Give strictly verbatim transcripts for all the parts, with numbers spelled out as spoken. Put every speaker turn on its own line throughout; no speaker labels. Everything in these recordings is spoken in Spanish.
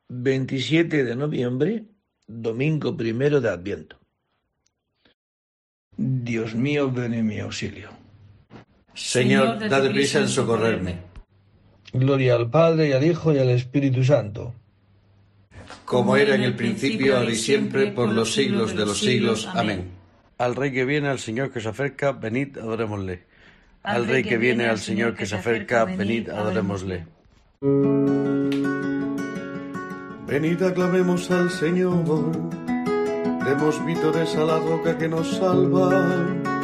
veintisiete de noviembre, domingo primero de Adviento. Dios mío, ven en mi auxilio.
Señor, date prisa en socorrerme.
Gloria al Padre, y al Hijo, y al Espíritu Santo.
Como era en el principio, ahora y siempre, por los siglos de los siglos. Amén.
Al Rey que viene, al Señor que se acerca, venid, adorémosle. Al Rey que viene, al Señor que se acerca, venid, adorémosle.
Venid, aclamemos al Señor, demos vítores a la roca que nos salva.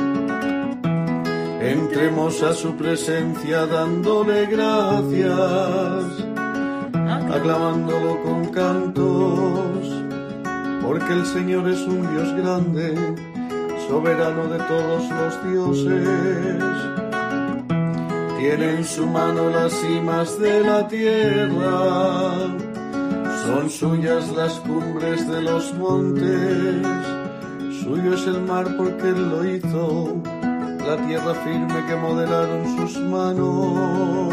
Entremos a su presencia dándole gracias, aclamándolo con cantos, porque el Señor es un Dios grande, soberano de todos los dioses. Tiene en su mano las cimas de la tierra, son suyas las cumbres de los montes, suyo es el mar porque él lo hizo, la tierra firme que modelaron sus manos.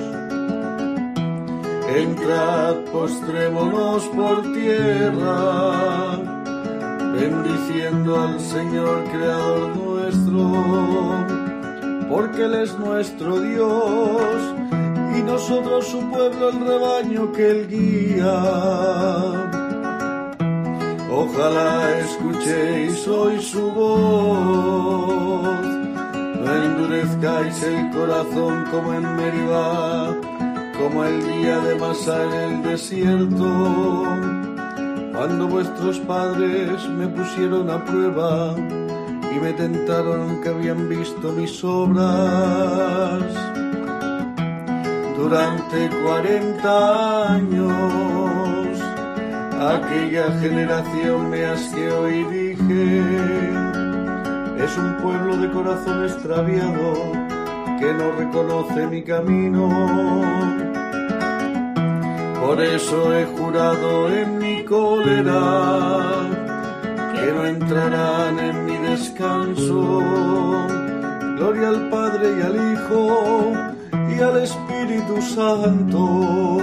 Entrad, postrémonos por tierra, bendiciendo al Señor creador nuestro, porque Él es nuestro Dios, y nosotros su pueblo, el rebaño que Él guía. Ojalá escuchéis hoy su voz, no endurezcáis el corazón como en Meribá, como el día de Masá en el desierto, cuando vuestros padres me pusieron a prueba y me tentaron aunque habían visto mis obras. Durante cuarenta años aquella generación me asqueó y dije: es un pueblo de corazón extraviado que no reconoce mi camino. Por eso he jurado en mi cólera que no entrarán en mi descanso. Gloria al Padre y al Hijo y al Espíritu Santo,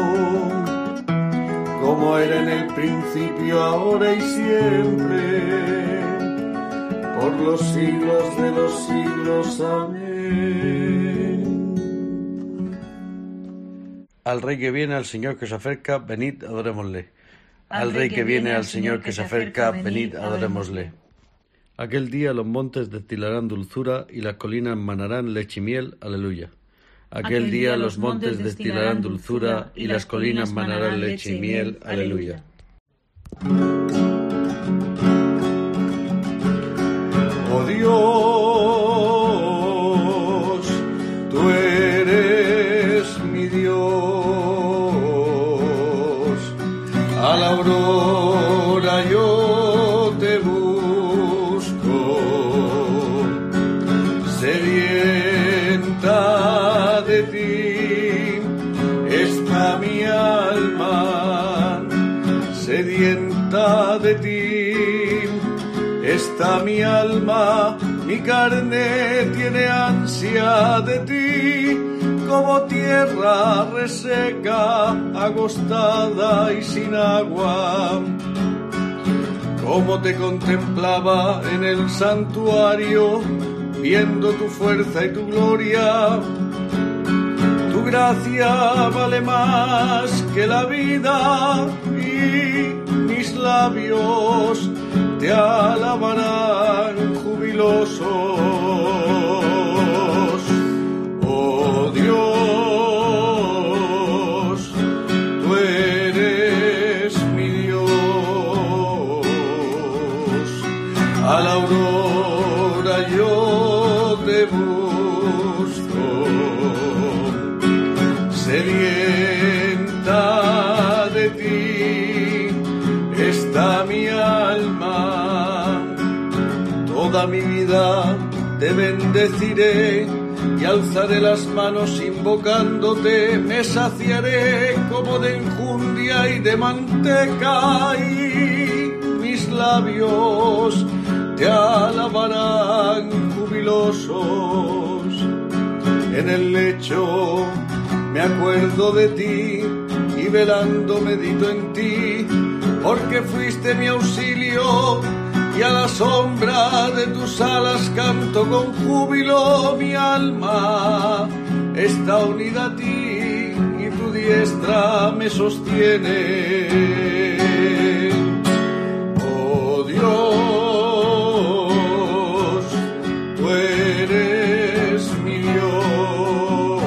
como era en el principio, ahora y siempre, por los siglos de los siglos. Amén.
Al Rey que viene, al Señor que se acerca, venid, adorémosle. Al Rey que viene, al Señor que se acerca, venid, adorémosle. Aquel día los montes destilarán dulzura y las colinas manarán leche y miel. Aleluya. Aquel día los montes destilarán dulzura y las colinas manarán leche y miel. Aleluya.
Oh Dios, tú eres mi Dios. A la aurora yo te busco, sedienta de ti está mi alma, sedienta de ti está mi alma, mi carne tiene ansia de ti, como tierra reseca, agostada y sin agua. Como te contemplaba en el santuario, viendo tu fuerza y tu gloria. Tu gracia vale más que la vida y mis labios te alabarán jubilosos. Oh Dios, tú eres mi Dios. A la aurora yo te busco, sedienta de ti está mi alma. Toda mi vida te bendeciré y alzaré las manos invocándote. Me saciaré como de enjundia y de manteca, y mis labios te alabarán jubilosos. En el lecho me acuerdo de ti y velando medito en ti, porque fuiste mi auxilio, y a la sombra de tus alas canto con júbilo. Mi alma está unida a ti, y tu diestra me sostiene. Oh Dios, tú eres mi Dios.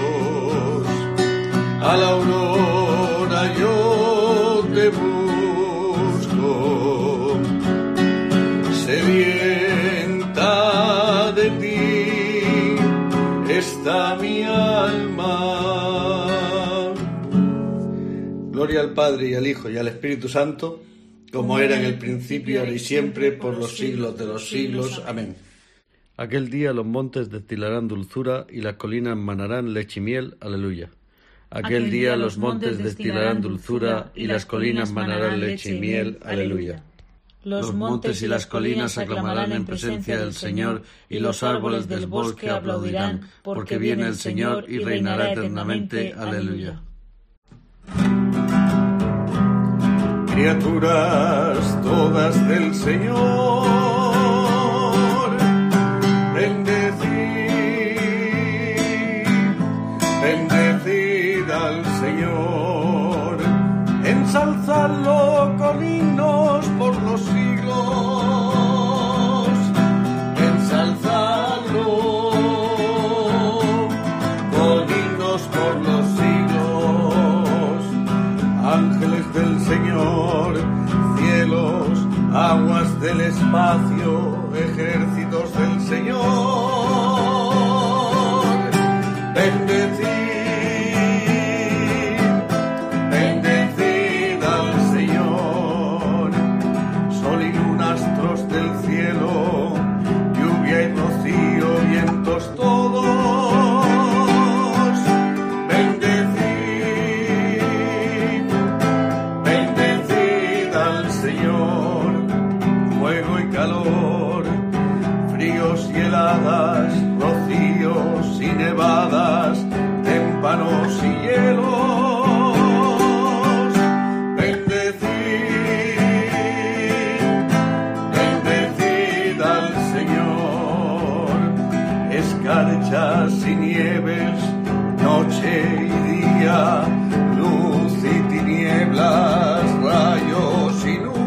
A la aurora yo te busco, sedienta de ti está mi alma. Gloria al Padre y al Hijo y al Espíritu Santo, como era en el principio, ahora y siempre, por los siglos de los siglos. Amén.
Aquel día los montes destilarán dulzura y las colinas manarán leche y miel. Aleluya. Aquel día los montes destilarán dulzura y las colinas manarán leche y miel. Aleluya.
Los montes y las colinas aclamarán en presencia del Señor, y los árboles del bosque aplaudirán, porque viene el Señor y reinará eternamente. Aleluya.
Criaturas todas del Señor, bendecid, bendecid al Señor, ensalzadlo con himnos por los siglos, ensalzadlo con himnos por los siglos. Ángeles del Señor, cielos, aguas del espacio, ejércitos del Señor, bendecid, bendecid al Señor. Sol y luna, astros del cielo, lluvia y rocío, vientos todos, heladas, rocíos y nevadas, témpanos y hielos, bendecid, bendecid al Señor. Escarchas y nieves, noche y día, luz y tinieblas, rayos y nubes,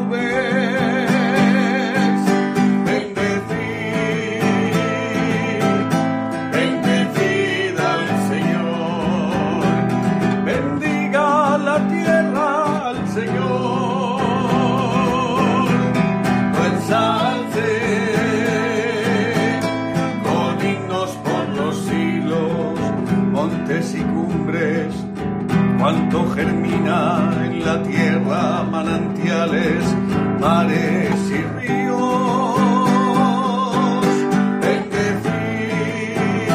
y cumbres, cuanto germina en la tierra, manantiales, mares y ríos, bendecid,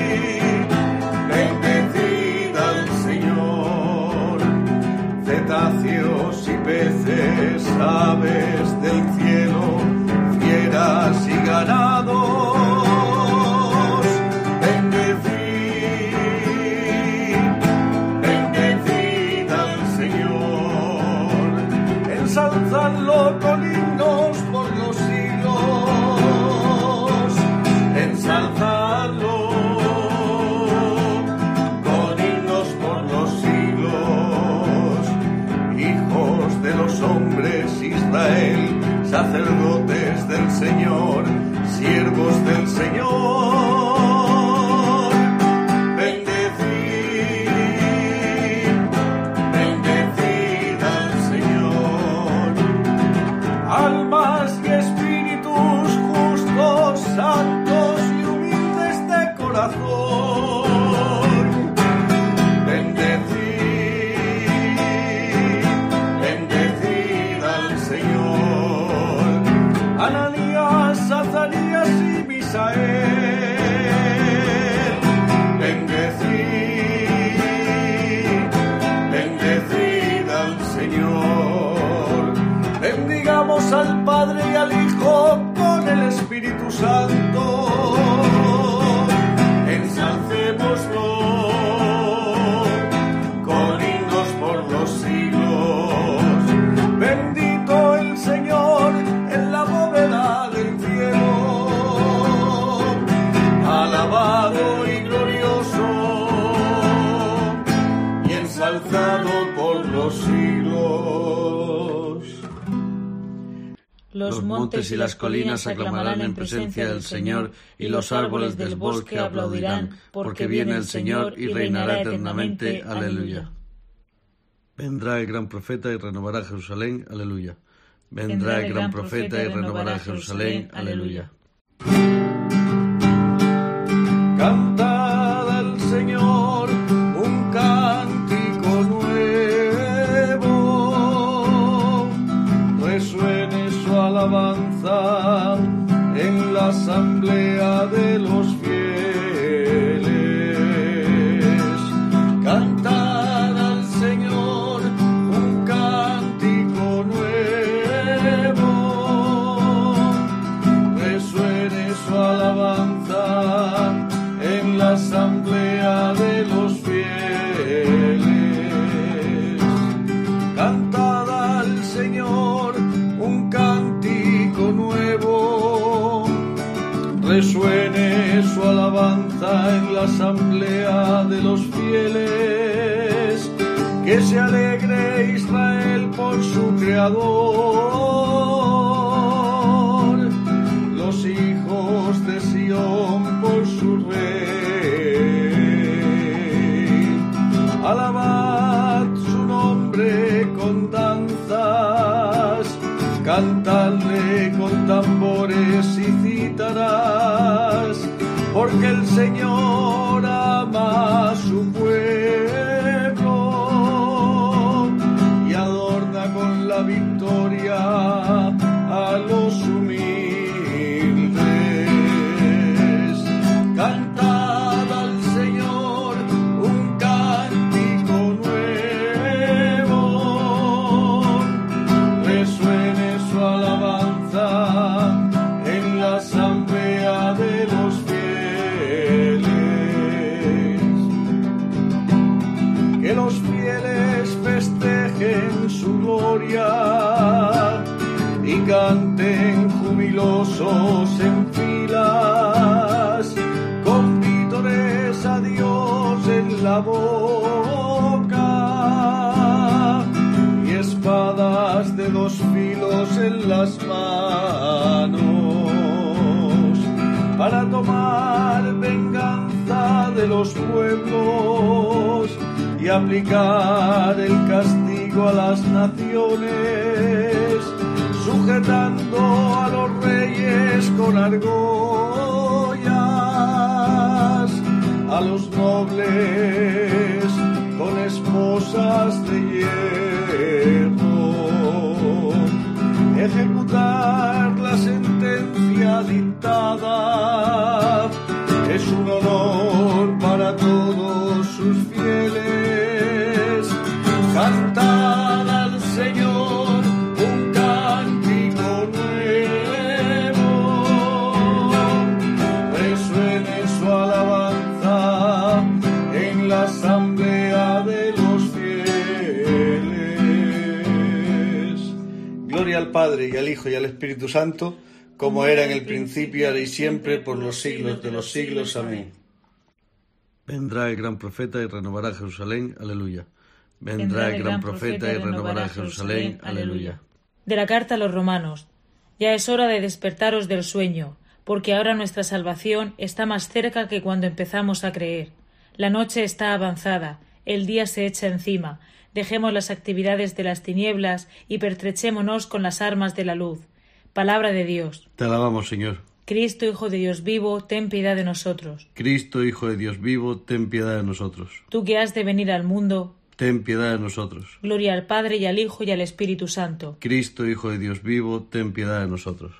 bendecid al Señor. Cetáceos y peces, aves del cielo, fieras y ganados, ensalzadlo con himnos por los siglos, ensalzadlo con himnos por los siglos. Hijos de los hombres, Israel, sacerdotes del Señor, siervos del Señor, almas y espíritus justos, santos y humildes de corazón, bendecid, bendecid al Señor. Ananías, Azarías y Misael, bendecid, bendecid al Señor. Bendigamos al Padre y al Hijo con el Espíritu Santo. Ensalcémoslo con himnos por los
Los montes y las colinas aclamarán en presencia del Señor, y los árboles del bosque aplaudirán, porque viene el Señor y reinará eternamente. Aleluya.
Vendrá el gran profeta y renovará Jerusalén. Aleluya. Vendrá el gran profeta y renovará Jerusalén. Aleluya.
Cantad al Señor un cántico nuevo, resuene su alabanza en la asamblea de los fieles. Cantad al Señor un cántico nuevo, resuene su alabanza en la asamblea de los fieles. Cantad al Señor un cántico nuevo, resuene su alabanza en la asamblea de los fieles. Que se alegre Israel por su Creador, los hijos de Sión por su Rey. Alabad su nombre con danzas, cantadle con tambores y cítaras, porque el Señor ama a su pueblo y adorna con la victoria a los humildes. Cantad al Señor un cántico nuevo, resuene su alabanza en la asamblea de los fieles. Que los fieles festejen su gloria y canten jubilosos en filas, con vítores a Dios en la boca y espadas de dos filos en las manos, para tomar venganza de los pueblos y aplicar el castigo a las naciones, sujetando a los reyes con argollas, a los nobles con esposas de hierro, ejecutar la sentencia dictada es un honor para todos sus fieles. Cantad al Señor un cántico nuevo, resuene su alabanza en la asamblea de los fieles.
Gloria al Padre, y al Hijo, y al Espíritu Santo, como era en el principio, ahora y siempre, por los siglos de los siglos. Amén. Vendrá el gran profeta y renovará Jerusalén. Aleluya. Vendrá el gran profeta y renovará Jerusalén. Aleluya.
De la carta a los romanos. Ya es hora de despertaros del sueño, porque ahora nuestra salvación está más cerca que cuando empezamos a creer. La noche está avanzada, el día se echa encima. Dejemos las actividades de las tinieblas y pertrechémonos con las armas de la luz. Palabra de Dios.
Te alabamos, Señor.
Cristo, Hijo de Dios vivo, ten piedad de nosotros.
Cristo, Hijo de Dios vivo, ten piedad de nosotros.
Tú que has de venir al mundo,
ten piedad de nosotros.
Gloria al Padre, y al Hijo, y al Espíritu Santo.
Cristo, Hijo de Dios vivo, ten piedad de nosotros.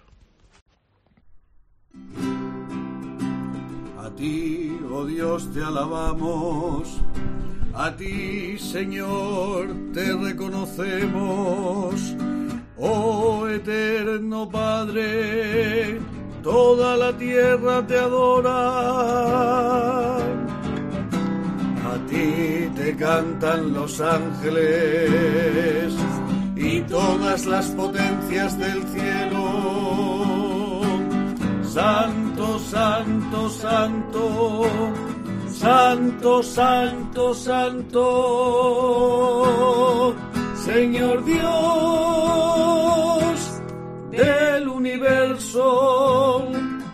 A ti, oh Dios, te alabamos. A ti, Señor, te reconocemos. Oh eterno Padre, toda la tierra te adora. A ti te cantan los ángeles y todas las potencias del cielo. Santo, santo, santo, santo, santo, santo, Señor Dios del universo.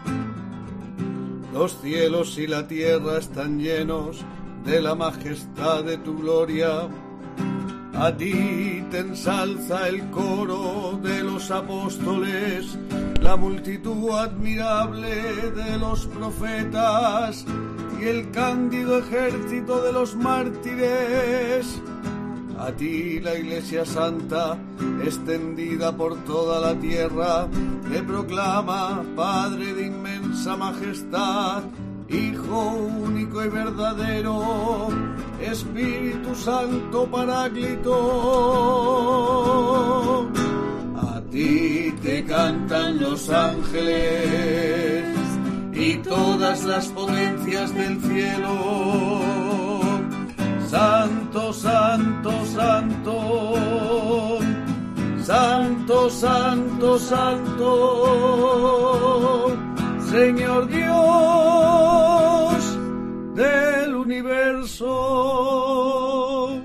Los cielos y la tierra están llenos de la majestad de tu gloria. A ti te ensalza el coro de los apóstoles, la multitud admirable de los profetas y el cándido ejército de los mártires. A ti la Iglesia Santa, extendida por toda la tierra, te proclama Padre de inmensa majestad, Hijo único y verdadero, Espíritu Santo Paráclito. A ti te cantan los ángeles y todas las potencias del cielo. Santo, santo, santo, santo, santo, santo, Señor Dios del universo.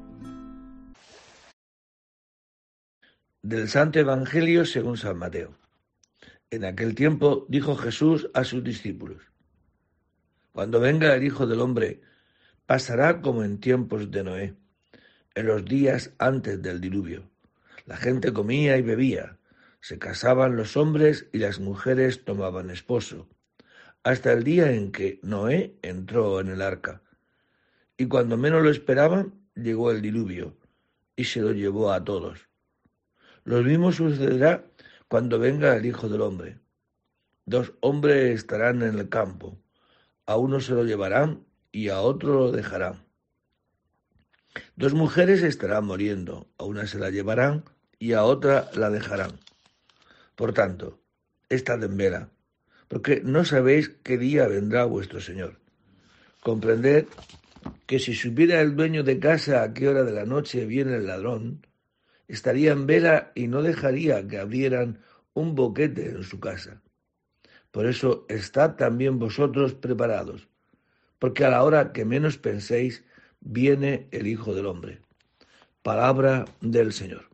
Del Santo Evangelio según San Mateo. En aquel tiempo dijo Jesús a sus discípulos: Cuando venga el Hijo del Hombre, pasará como en tiempos de Noé, en los días antes del diluvio. La gente comía y bebía, se casaban los hombres y las mujeres tomaban esposo, hasta el día en que Noé entró en el arca. Y cuando menos lo esperaban, llegó el diluvio y se lo llevó a todos. Lo mismo sucederá cuando venga el Hijo del Hombre. Dos hombres estarán en el campo, a uno se lo llevarán y a otro lo dejarán. Dos mujeres estarán muriendo, a una se la llevarán y a otra la dejarán. Por tanto, estad en vela, porque no sabéis qué día vendrá vuestro Señor. Comprended que si supiera el dueño de casa a qué hora de la noche viene el ladrón, estaría en vela y no dejaría que abrieran un boquete en su casa. Por eso estad también vosotros preparados, porque a la hora que menos penséis, viene el Hijo del Hombre. Palabra del Señor.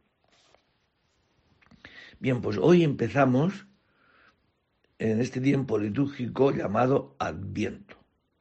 Bien, pues hoy empezamos en este tiempo litúrgico llamado Adviento.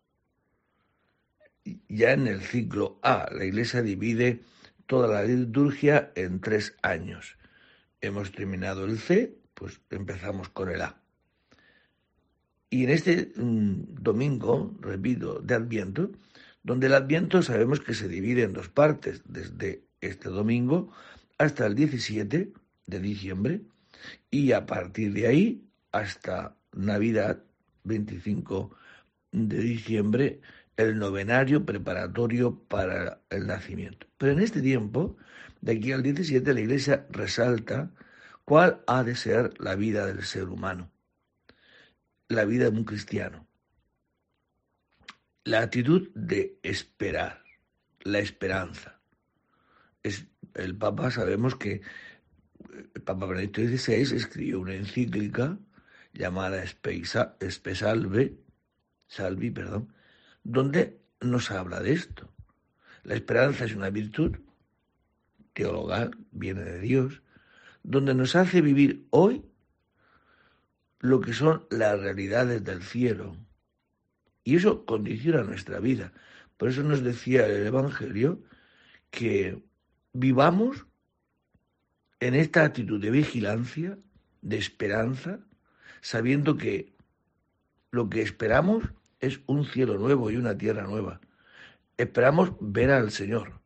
Ya en el ciclo A, la Iglesia divide toda la liturgia en tres años. Hemos terminado el C, pues empezamos con el A. Y en este mmm, domingo, repito, de Adviento, donde el Adviento sabemos que se divide en dos partes, desde este domingo hasta el diecisiete de diciembre, y a partir de ahí hasta Navidad, veinticinco de diciembre, el novenario preparatorio para el nacimiento. Pero en este tiempo, de aquí al diecisiete, la Iglesia resalta cuál ha de ser la vida del ser humano, la vida de un cristiano. La actitud de esperar, la esperanza. Es, el Papa, sabemos que el Papa Benedicto dieciséis escribió una encíclica llamada Speisa, Spesalve, Salvi, perdón, donde nos habla de esto. La esperanza es una virtud teologal, viene de Dios, donde nos hace vivir hoy lo que son las realidades del cielo. Y eso condiciona nuestra vida. Por eso nos decía el Evangelio que vivamos en esta actitud de vigilancia, de esperanza, sabiendo que lo que esperamos es un cielo nuevo y una tierra nueva. Esperamos ver al Señor.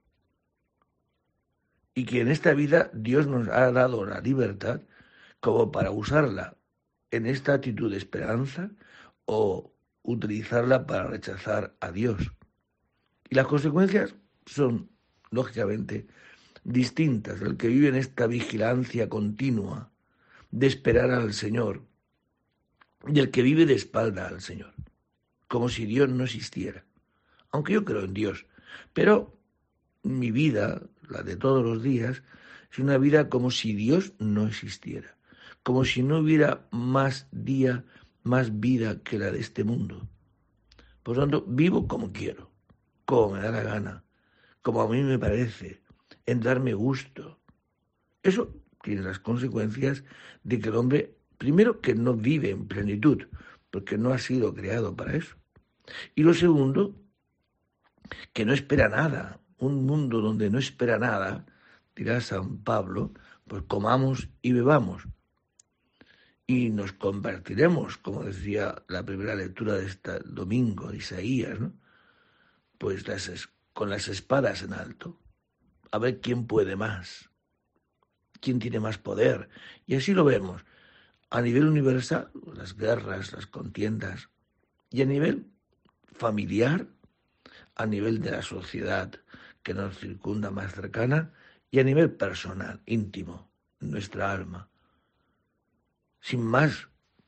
Y que en esta vida Dios nos ha dado la libertad como para usarla en esta actitud de esperanza o utilizarla para rechazar a Dios. Y las consecuencias son, lógicamente, distintas. El que vive en esta vigilancia continua de esperar al Señor y el que vive de espalda al Señor, como si Dios no existiera. Aunque yo creo en Dios, pero mi vida, la de todos los días, es una vida como si Dios no existiera, como si no hubiera más día, más vida que la de este mundo. Por lo tanto, vivo como quiero, como me da la gana, como a mí me parece, en darme gusto. Eso tiene las consecuencias de que el hombre, primero, que no vive en plenitud, porque no ha sido creado para eso. Y lo segundo, que no espera nada. Un mundo donde no espera nada, dirá San Pablo, pues comamos y bebamos. Y nos convertiremos, como decía la primera lectura de este domingo de Isaías, ¿no? Pues las, con las espadas en alto, a ver quién puede más, quién tiene más poder. Y así lo vemos a nivel universal, las guerras, las contiendas, y a nivel familiar, a nivel de la sociedad que nos circunda más cercana, y a nivel personal, íntimo, nuestra alma. Sin más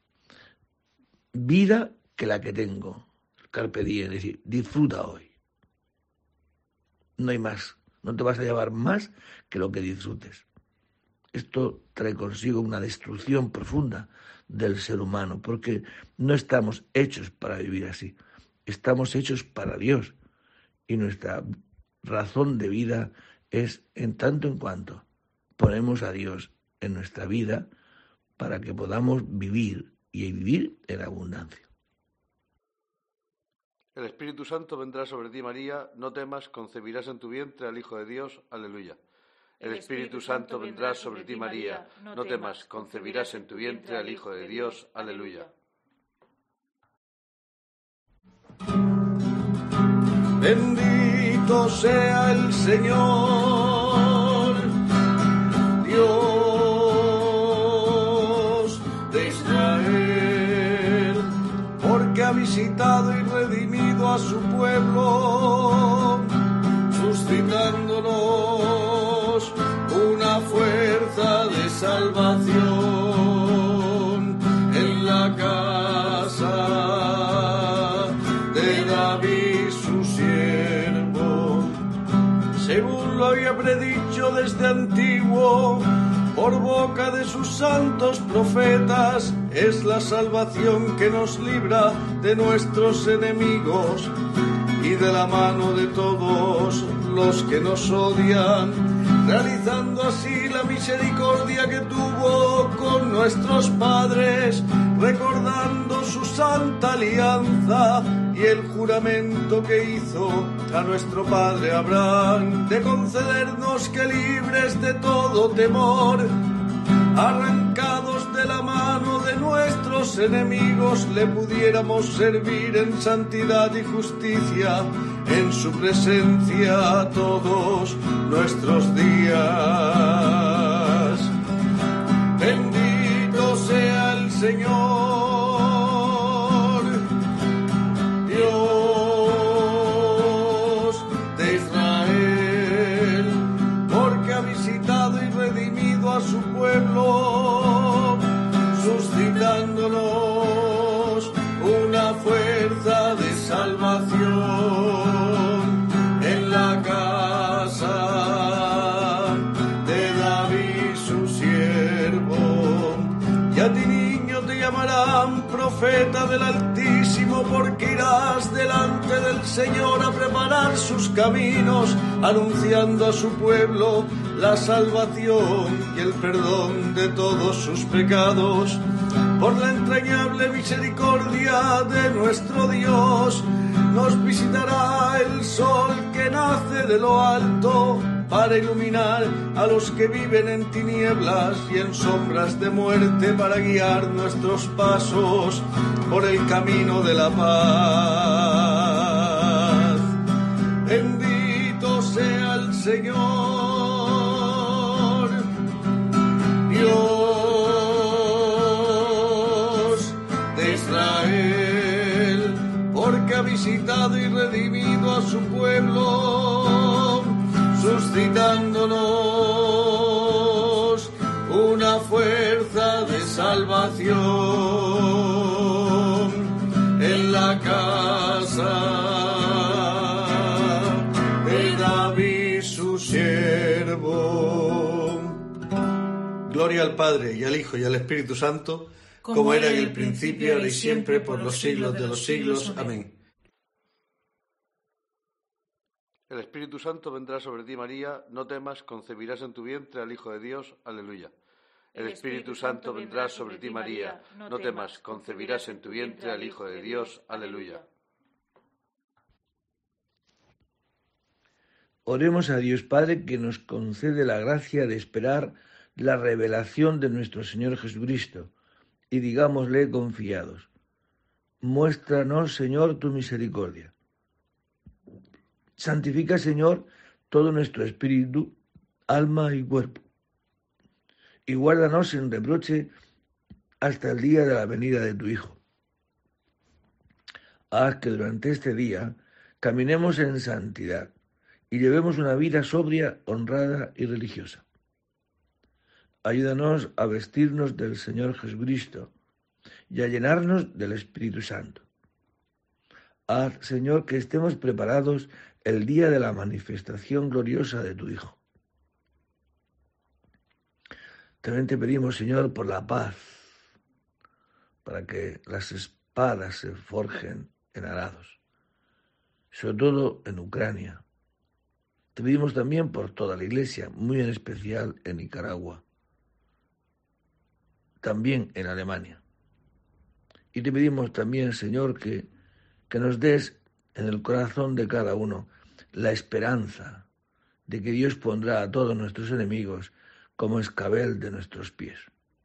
vida que la que tengo, carpe diem, es decir, disfruta hoy. No hay más, no te vas a llevar más que lo que disfrutes. Esto trae consigo una destrucción profunda del ser humano, porque no estamos hechos para vivir así, estamos hechos para Dios, y nuestra razón de vida es en tanto en cuanto ponemos a Dios en nuestra vida para que podamos vivir y vivir en abundancia.
El Espíritu Santo vendrá sobre ti, María, no temas, concebirás en tu vientre al Hijo de Dios, aleluya. El Espíritu Santo vendrá sobre ti, María, no temas, concebirás en tu vientre al Hijo de Dios, aleluya.
Bendito sea el Señor, Dios de Israel, porque ha visitado y redimido a su pueblo, suscitándonos una fuerza de salvación en la casa de David su siervo, según lo había predicho desde antiguo por boca de sus santos profetas. Es la salvación que nos libra de nuestros enemigos y de la mano de todos los que nos odian, realizando así la misericordia que tuvo con nuestros padres, recordando su santa alianza y el juramento que hizo a nuestro padre Abraham, de concedernos que libres de todo temor, arrancados de la mano de nuestros enemigos, le pudiéramos servir en santidad y justicia en su presencia todos nuestros días. Bendito sea el Señor, Dios de Israel, porque ha visitado y redimido a su pueblo, suscitándonos una fuerza de salvación en la casa de David su siervo. Y a ti, niño, te llamarán profeta del Altísimo, porque irás delante del Señor a preparar sus caminos, anunciando a su pueblo la salvación y el perdón de todos sus pecados. Por la entrañable misericordia de nuestro Dios, nos visitará el sol que nace de lo alto, para iluminar a los que viven en tinieblas y en sombras de muerte, para guiar nuestros pasos por el camino de la paz. Bendito sea el Señor, Dios de Israel, porque ha visitado y redimido a su pueblo, suscitándonos una fuerza de salvación en la casa de David su siervo. Gloria al Padre, y al Hijo, y al Espíritu Santo, como, como era en el principio, ahora y siempre, por los siglos de los siglos. Amén.
El Espíritu Santo vendrá sobre ti, María, no temas, concebirás en tu vientre al Hijo de Dios, aleluya. El Espíritu Santo vendrá sobre ti, María. No temas, concebirás en tu vientre al Hijo de Dios. Aleluya.
Oremos a Dios Padre, que nos concede la gracia de esperar la revelación de nuestro Señor Jesucristo, y digámosle confiados: muéstranos, Señor, tu misericordia. Santifica, Señor, todo nuestro espíritu, alma y cuerpo, y guárdanos sin reproche hasta el día de la venida de tu Hijo. Haz que durante este día caminemos en santidad y llevemos una vida sobria, honrada y religiosa. Ayúdanos a vestirnos del Señor Jesucristo y a llenarnos del Espíritu Santo. Haz, Señor, que estemos preparados el día de la manifestación gloriosa de tu Hijo. También te pedimos, Señor, por la paz, para que las espadas se forjen en arados, sobre todo en Ucrania. Te pedimos también por toda la Iglesia, muy en especial en Nicaragua, también en Alemania. Y te pedimos también, Señor, que, que nos des en el corazón de cada uno la esperanza de que Dios pondrá a todos nuestros enemigos como escabel de nuestros pies.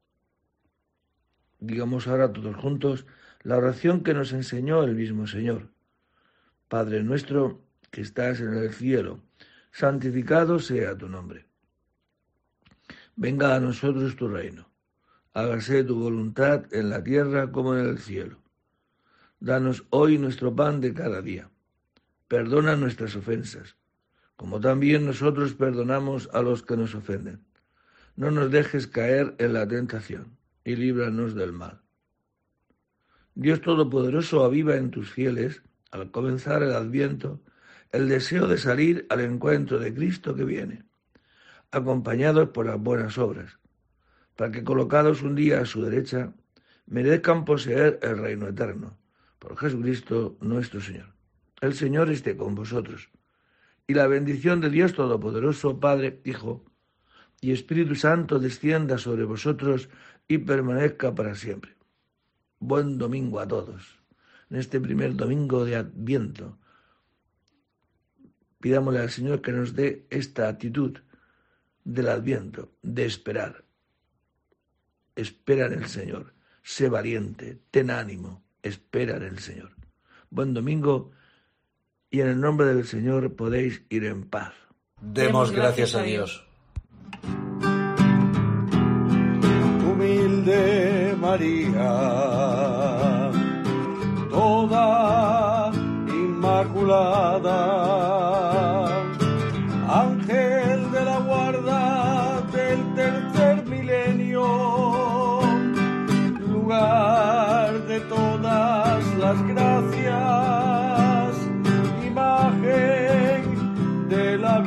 Digamos ahora todos juntos la oración que nos enseñó el mismo Señor. Padre nuestro que estás en el cielo, santificado sea tu nombre. Venga a nosotros tu reino. Hágase tu voluntad en la tierra como en el cielo. Danos hoy nuestro pan de cada día. Perdona nuestras ofensas, como también nosotros perdonamos a los que nos ofenden. No nos dejes caer en la tentación, y líbranos del mal. Dios Todopoderoso, aviva en tus fieles, al comenzar el Adviento, el deseo de salir al encuentro de Cristo que viene, acompañados por las buenas obras, para que, colocados un día a su derecha, merezcan poseer el reino eterno, por Jesucristo nuestro Señor. El Señor esté con vosotros, y la bendición de Dios Todopoderoso, Padre, Hijo y Espíritu Santo, descienda sobre vosotros y permanezca para siempre. Buen domingo a todos. En este primer domingo de Adviento, pidámosle al Señor que nos dé esta actitud del Adviento, de esperar. Espera en el Señor, sé valiente, ten ánimo, espera en el Señor. Buen domingo, y en el nombre del Señor podéis ir en paz.
Demos gracias a Dios.
Humilde María, toda inmaculada, ángel de la guarda del tercer milenio, lugar de todas las gracias, imagen de la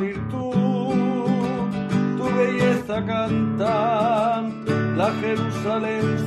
virtud, tu belleza cantan la Jerusalén